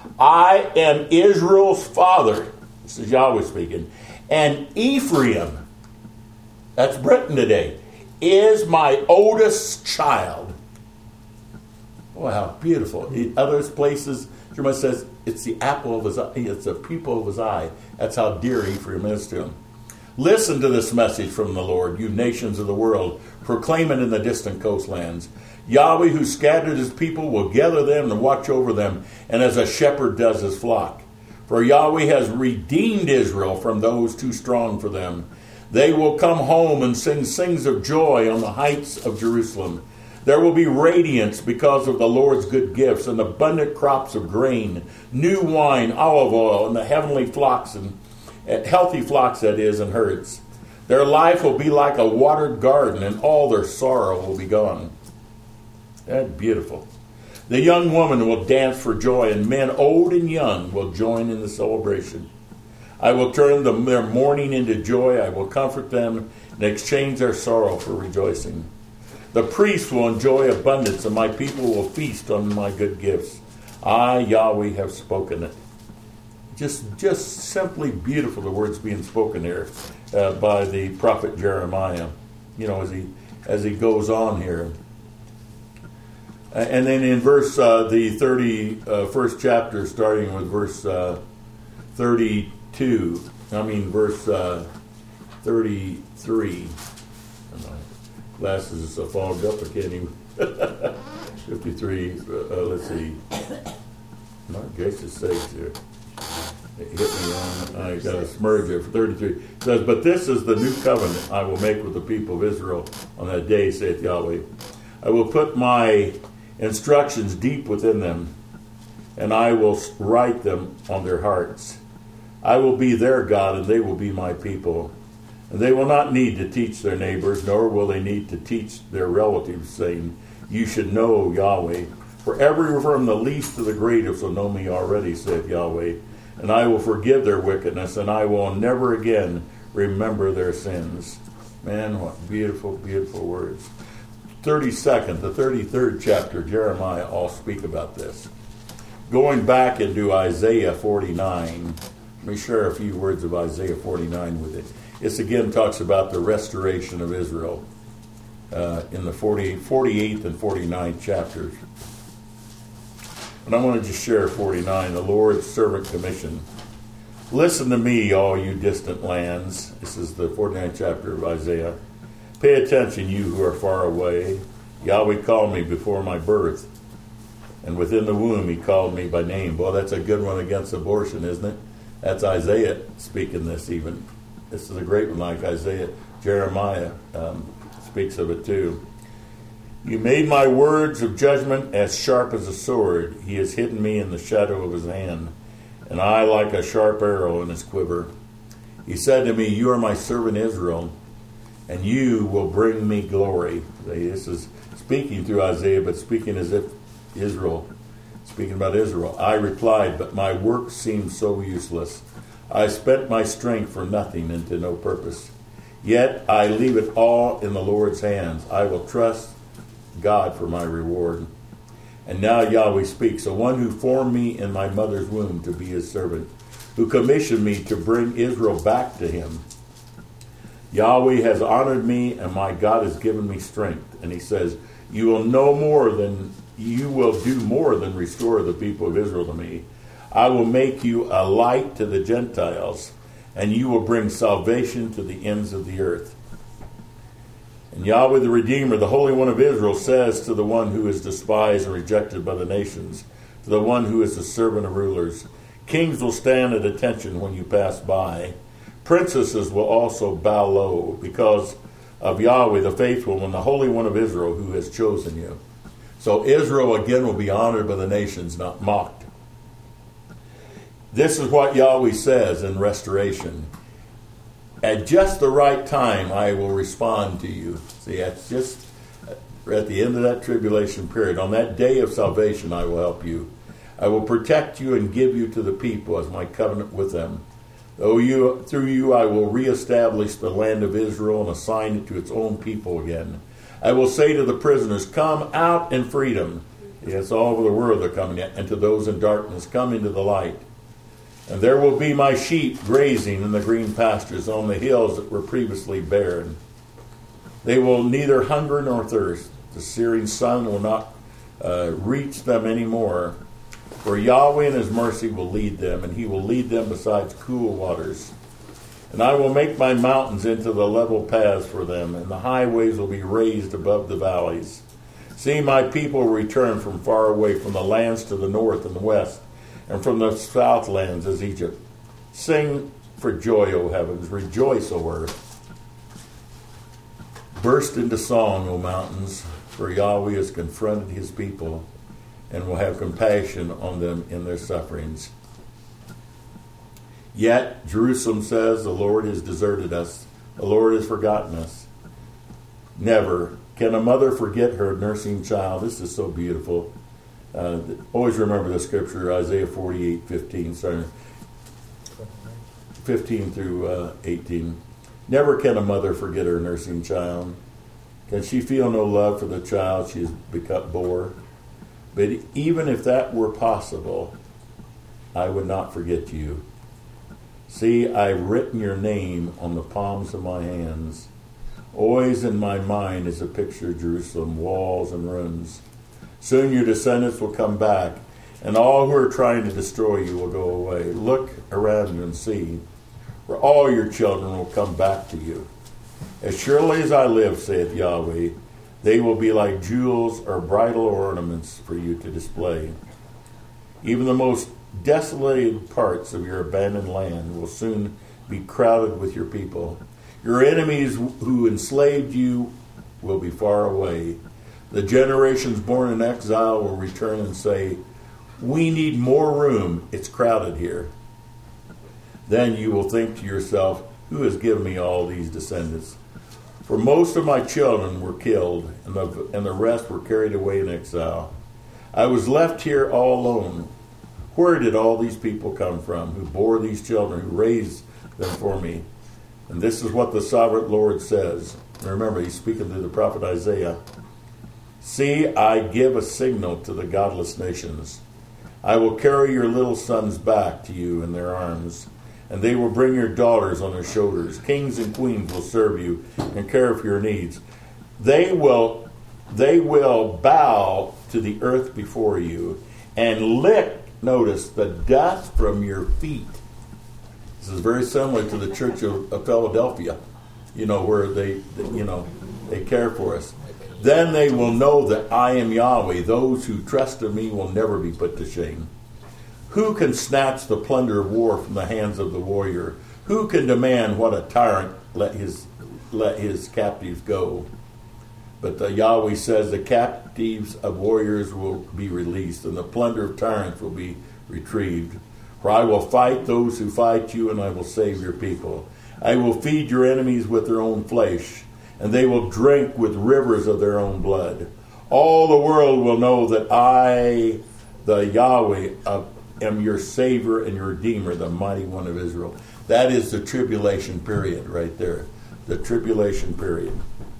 I am Israel's father. This is Yahweh speaking. And Ephraim, that's Britain today, is my oldest child. Oh, how beautiful. In other places Jeremiah says it's the apple of his eye. It's the pupil of his eye. That's how dear Ephraim is to him. Listen to this message from the Lord, you nations of the world. Proclaim it in the distant coastlands. Yahweh, who scattered his people, will gather them and watch over them, and as a shepherd does his flock. For Yahweh has redeemed Israel from those too strong for them. They will come home and sing songs of joy on the heights of Jerusalem. There will be radiance because of the Lord's good gifts and abundant crops of grain, new wine, olive oil, and the heavenly flocks and healthy flocks, that is, and herds. Their life will be like a watered garden, and all their sorrow will be gone. That's beautiful. The young woman will dance for joy, and men old and young will join in the celebration. I will turn them, their mourning into joy. I will comfort them and exchange their sorrow for rejoicing. The priests will enjoy abundance, and my people will feast on my good gifts. I, Yahweh, have spoken it. Just, just simply beautiful, the words being spoken here uh, by the prophet Jeremiah. You know, as he as he goes on here. And then in verse, uh, the thirty-first chapter, starting with verse uh, thirty-two, I mean verse uh, thirty-three. My glasses are fogged up, I can't even. fifty-three, uh, uh, let's see. My gracious sakes here. It hit me on, I got a smudge here for thirty-three. It says, but this is the new covenant I will make with the people of Israel on that day, saith Yahweh. I will put my instructions deep within them, and I will write them on their hearts. I will be their God, and they will be my people. And they will not need to teach their neighbors, nor will they need to teach their relatives, saying, you should know Yahweh. For every from the least to the greatest will know me already, saith Yahweh. And I will forgive their wickedness, and I will never again remember their sins. Man, what beautiful, beautiful words. thirty-second, the thirty-third chapter, Jeremiah, all speak about this. Going back into Isaiah forty-nine, let me share a few words of Isaiah forty-nine with it. This again talks about the restoration of Israel uh, in the forty-eighth and forty-ninth chapters. And I want to just share forty-nine, the Lord's servant commission. Listen to me, all you distant lands. This is the forty-ninth chapter of Isaiah. Pay attention, you who are far away. Yahweh called me before my birth, and within the womb he called me by name. Well, that's a good one against abortion, isn't it? That's Isaiah speaking this even. This is a great one like Isaiah. Jeremiah um, speaks of it too. You made my words of judgment as sharp as a sword. He has hidden me in the shadow of his hand, and I like a sharp arrow in his quiver. He said to me, you are my servant Israel, and you will bring me glory. This is speaking through Isaiah, but speaking as if Israel, speaking about Israel. I replied, but my work seemed so useless. I spent my strength for nothing and to no purpose. Yet I leave it all in the Lord's hands. I will trust God for my reward. And now Yahweh speaks, the one who formed me in my mother's womb to be his servant, who commissioned me to bring Israel back to him. Yahweh has honored me, and my God has given me strength. And he says, you will know more than, you will do more than restore the people of Israel to me. I will make you a light to the Gentiles, and you will bring salvation to the ends of the earth. And Yahweh the Redeemer, the Holy One of Israel, says to the one who is despised and rejected by the nations, to the one who is the servant of rulers, kings will stand at attention when you pass by. Princesses will also bow low because of Yahweh the faithful and the Holy One of Israel who has chosen you. So Israel again will be honored by the nations, not mocked. This is what Yahweh says in restoration. At just the right time, I will respond to you. See, that's just at the end of that tribulation period. On that day of salvation, I will help you. I will protect you and give you to the people as my covenant with them. Though you, through you, I will reestablish the land of Israel and assign it to its own people again. I will say to the prisoners, come out in freedom. Yes, all over the world they're coming in. And to those in darkness, come into the light. And there will be my sheep grazing in the green pastures on the hills that were previously barren. They will neither hunger nor thirst. The searing sun will not uh, reach them anymore. For Yahweh in his mercy will lead them, and he will lead them beside cool waters. And I will make my mountains into the level paths for them, and the highways will be raised above the valleys. See, my people will return from far away, from the lands to the north and the west, and from the southlands as Egypt. Sing for joy, O heavens, rejoice, O earth. Burst into song, O mountains, for Yahweh has confronted his people and will have compassion on them in their sufferings. Yet Jerusalem says, the Lord has deserted us, the Lord has forgotten us. Never can a mother forget her nursing child. This is so beautiful. Uh, always remember the scripture, Isaiah forty-eight fifteen, starting fifteen through uh, eighteen. Never can a mother forget her nursing child. Can she feel no love for the child she has become bore? But even if that were possible, I would not forget you. See, I've written your name on the palms of my hands. Always in my mind is a picture of Jerusalem, walls and ruins. Soon your descendants will come back, and all who are trying to destroy you will go away. Look around you and see, for all your children will come back to you. As surely as I live, saith Yahweh, they will be like jewels or bridal ornaments for you to display. Even the most desolated parts of your abandoned land will soon be crowded with your people. Your enemies who enslaved you will be far away. The generations born in exile will return and say, we need more room. It's crowded here. Then you will think to yourself, who has given me all these descendants? For most of my children were killed, and the, and the rest were carried away in exile. I was left here all alone. Where did all these people come from, who bore these children, who raised them for me? And this is what the sovereign Lord says. And remember, he's speaking to the prophet Isaiah. See, I give a signal to the godless nations. I will carry your little sons back to you in their arms, and they will bring your daughters on their shoulders. Kings and queens will serve you and care for your needs. They will, they will bow to the earth before you and lick, notice, the dust from your feet. This is very similar to the Church of, of Philadelphia, you know, where they, you know, they care for us. Then they will know that I am Yahweh. Those who trust in me will never be put to shame. Who can snatch the plunder of war from the hands of the warrior? Who can demand what a tyrant let his let his captives go? But the Yahweh says the captives of warriors will be released, and the plunder of tyrants will be retrieved. For I will fight those who fight you, and I will save your people. I will feed your enemies with their own flesh, and they will drink with rivers of their own blood. All the world will know that I, the Yahweh, am your Savior and your Redeemer, the Mighty One of Israel. That is the tribulation period right there. The tribulation period.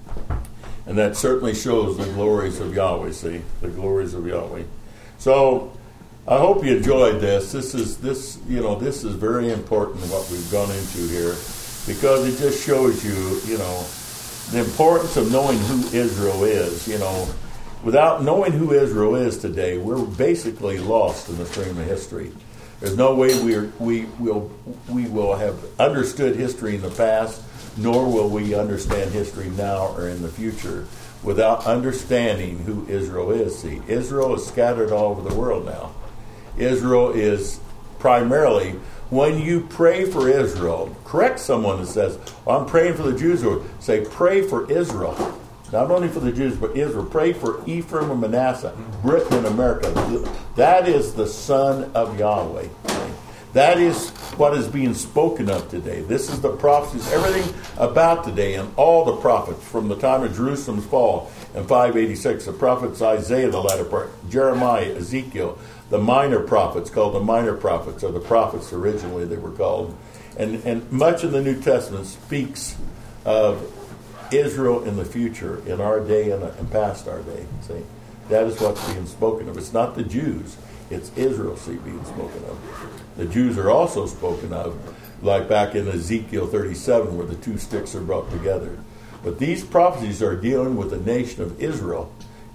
And that certainly shows the glories of Yahweh, see? The glories of Yahweh. So, I hope you enjoyed this. This is, this, you know, this is very important what we've gone into here, because it just shows you, you know, the importance of knowing who Israel is. You know, without knowing who Israel is today, we're basically lost in the stream of history. There's no way we are, we will we will have understood history in the past, nor will we understand history now or in the future without understanding who Israel is. See, Israel is scattered all over the world now. Israel is primarily, when you pray for Israel, correct someone that says, well, I'm praying for the Jews, or say, pray for Israel. Not only for the Jews, but Israel. Pray for Ephraim and Manasseh, Britain and America. That is the son of Yahweh. That is what is being spoken of today. This is the prophecies, everything about today, and all the prophets from the time of Jerusalem's fall in five eighty-six, the prophets Isaiah, the latter part, Jeremiah, Ezekiel, the minor prophets, called the minor prophets, or the prophets originally they were called. And, and much of the New Testament speaks of Israel in the future, in our day and, and past our day. See, that is what's being spoken of. It's not the Jews, it's Israel, see, being spoken of. The Jews are also spoken of, like back in Ezekiel thirty-seven, where the two sticks are brought together. But these prophecies are dealing with the nation of Israel.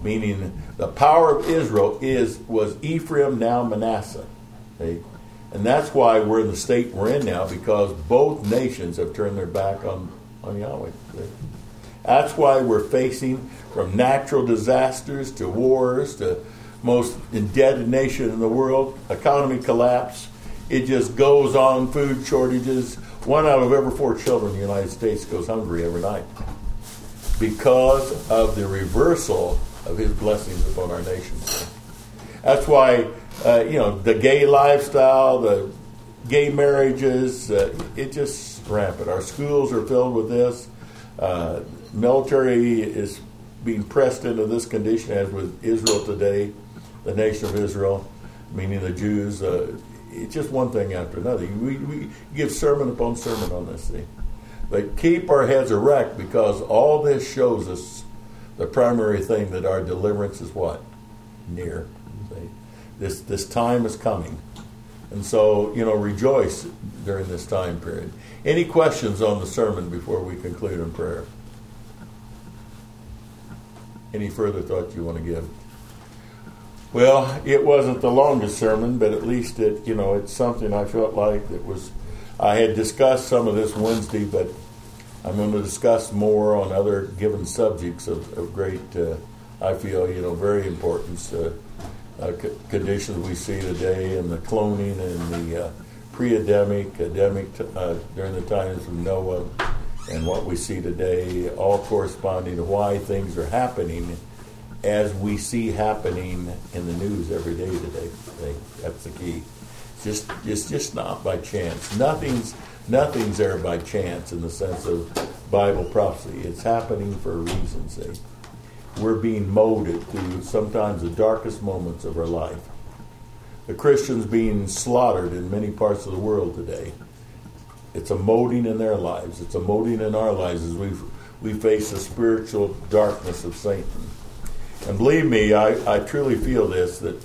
meaning the power of Israel is was Ephraim, now Manasseh. See? And that's why we're in the state we're in now, because both nations have turned their back on, on Yahweh. See? That's why we're facing from natural disasters to wars to most indebted nation in the world, economy collapse. It just goes on, food shortages. One out of every four children in the United States goes hungry every night because of the reversal of his blessings upon our nation. That's why, uh, you know, the gay lifestyle, the gay marriages, uh, it just rampant. Our schools are filled with this. Uh, military is being pressed into this condition, as with Israel today, the nation of Israel, meaning the Jews. Uh, it's just one thing after another. We, we give sermon upon sermon on this thing. But keep our heads erect, because all this shows us the primary thing, that our deliverance is what? Near. See? This this time is coming. And so, you know, rejoice during this time period. Any questions on the sermon before we conclude in prayer? Any further thoughts you want to give? Well, it wasn't the longest sermon, but at least it, you know, it's something I felt like that was, I had discussed some of this Wednesday, but I'm going to discuss more on other given subjects of, of great, uh, I feel, you know, very importance. Uh, uh, c- conditions we see today, and the cloning and the uh, pre-Adamic, Adamic t- uh, during the times of Noah, and what we see today, all corresponding to why things are happening as we see happening in the news every day today. That's the key. It's just, it's just not by chance. Nothing's nothing's there by chance in the sense of Bible prophecy. It's happening for a reason, see. We're being molded through sometimes the darkest moments of our life. The Christians being slaughtered in many parts of the world today. It's a molding in their lives. It's a molding in our lives as we we face the spiritual darkness of Satan. And believe me, I, I truly feel this, that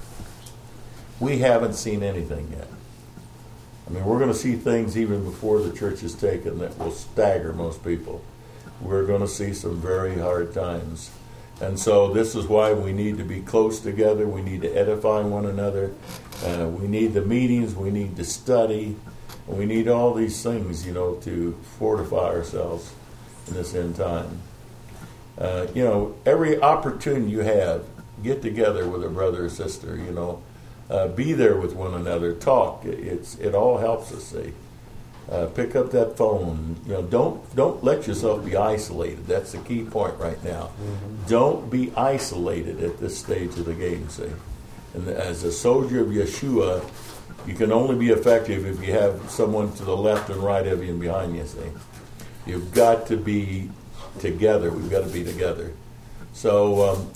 we haven't seen anything yet. I mean, we're going to see things even before the church is taken that will stagger most people. We're going to see some very hard times. And so this is why we need to be close together. We need to edify one another. Uh, we need the meetings. We need to study. We need all these things, you know, to fortify ourselves in this end time. Uh, you know, every opportunity you have, get together with a brother or sister, you know. Uh, be there with one another. Talk. It's It all helps us, see. Uh, pick up that phone. You know, don't don't let yourself be isolated. That's the key point right now. Mm-hmm. Don't be isolated at this stage of the game, see. And as a soldier of Yeshua, you can only be effective if you have someone to the left and right of you and behind you, see. You've got to be together. We've got to be together. So, um,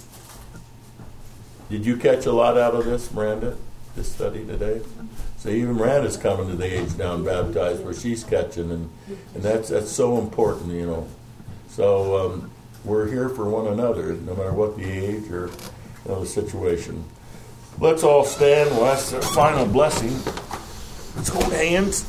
did you catch a lot out of this, Miranda, this study today? So even Miranda's coming to the age now and baptized where she's catching, and, and that's that's so important, you know. So um, we're here for one another, no matter what the age or, you know, the situation. Let's all stand. We'll ask the final blessing. Let's hold hands.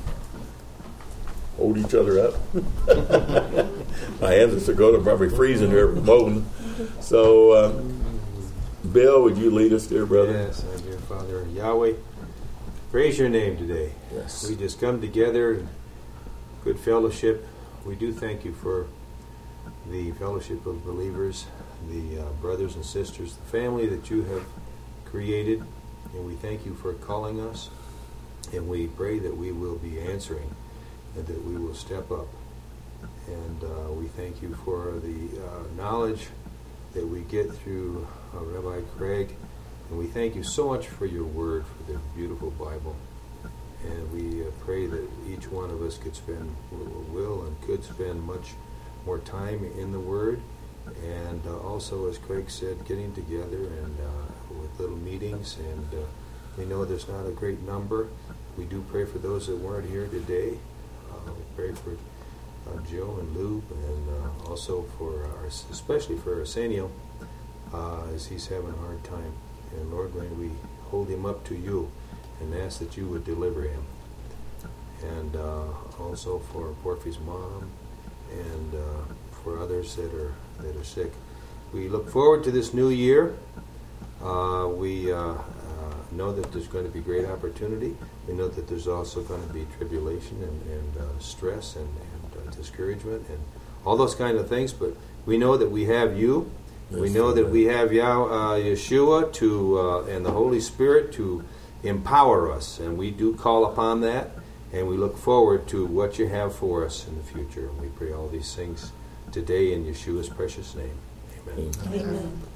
Hold each other up. My hands are going to probably freezing here from molding. So, uh, Bill, would you lead us, dear brother? Yes, our dear Father Yahweh. Praise your name today. Yes. We just come together in good fellowship. We do thank you for the fellowship of believers, the uh, brothers and sisters, the family that you have created. And we thank you for calling us. And we pray that we will be answering and that we will step up. And uh, we thank you for the uh, knowledge that we get through uh, Rabbi Craig. And we thank you so much for your word, for the beautiful Bible. And we uh, pray that each one of us could spend, will and could spend much more time in the word. And uh, also, as Craig said, getting together and uh, with little meetings. And uh, we know there's not a great number. We do pray for those that weren't here today. Uh, we pray for uh, Joe and Lou, and uh, also for, our, especially for Arsenio, uh, as he's having a hard time. And Lord, may we hold him up to you and ask that you would deliver him. And uh, also for Porphy's mom and uh, for others that are that are sick. we look forward to this new year. Uh, we uh, uh, know that there's going to be great opportunity. We know that there's also going to be tribulation and, and uh, stress and, and uh, discouragement and all those kind of things. But we know that we have you. We know that we have Yah, uh, Yeshua to uh, and the Holy Spirit to empower us, and we do call upon that, and we look forward to what you have for us in the future. And we pray all these things today in Yeshua's precious name. Amen. Amen. Amen.